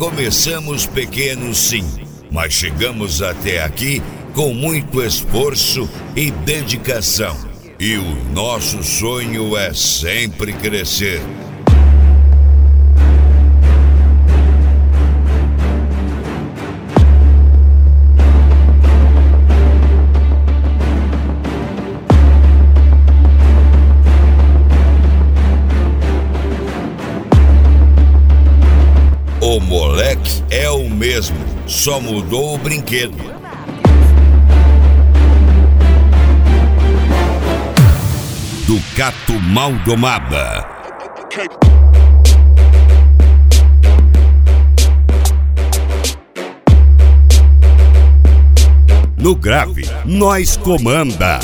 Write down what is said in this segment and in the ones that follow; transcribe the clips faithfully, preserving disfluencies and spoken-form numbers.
Começamos pequenos, sim, mas chegamos até aqui com muito esforço e dedicação. E o nosso sonho é sempre crescer. O moleque é o mesmo, só mudou o brinquedo. Ducato Maldomada. No grave, nós comanda.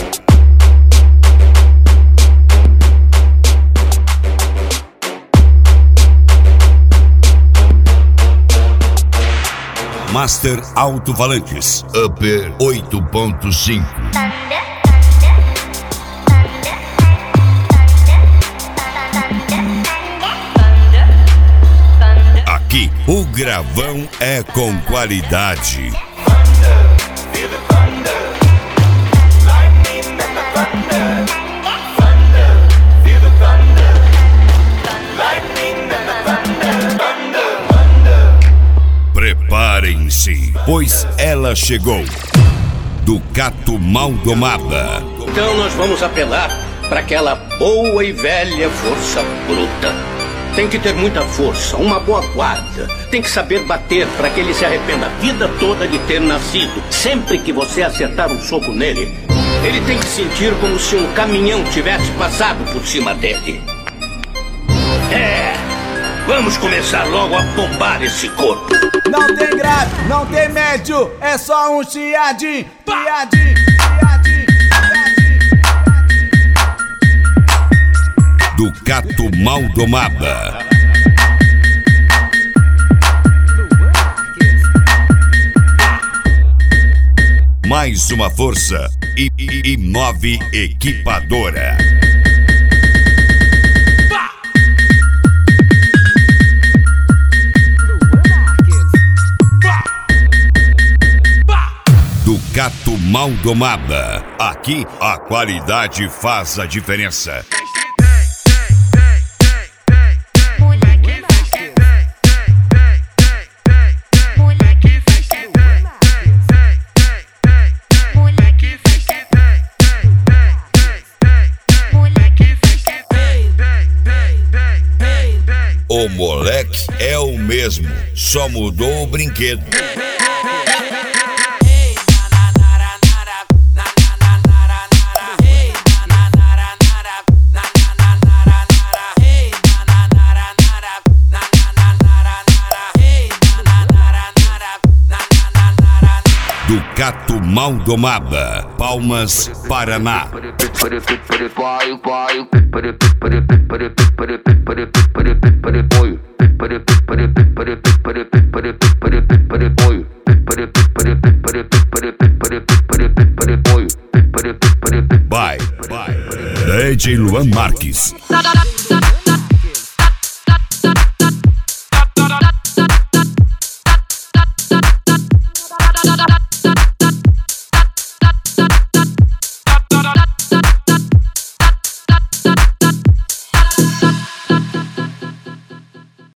Master Alto-Falantes Upper oito ponto cinco. Aqui o gravão é com qualidade. Preparem-se, pois ela chegou. Ducato Maldomada. Então nós vamos apelar para aquela boa e velha força bruta. Tem que ter muita força, uma boa guarda. Tem que saber bater para que ele se arrependa a vida toda de ter nascido. Sempre que você acertar um soco nele, ele tem que sentir como se um caminhão tivesse passado por cima dele. É, vamos começar logo a bombar esse corpo. Não tem grave, não tem médio, é só um chiadinho, chiadinho, chiadinho, chiadinho. Ducato Maldomada. Mais uma força e, e, e nove equipadora. Ducato Maldomada. Aqui a qualidade faz a diferença. O moleque é o mesmo, só mudou o brinquedo. Ducato Maldomada, Palmas, Paraná. Vai, vai, D J Luan Marques.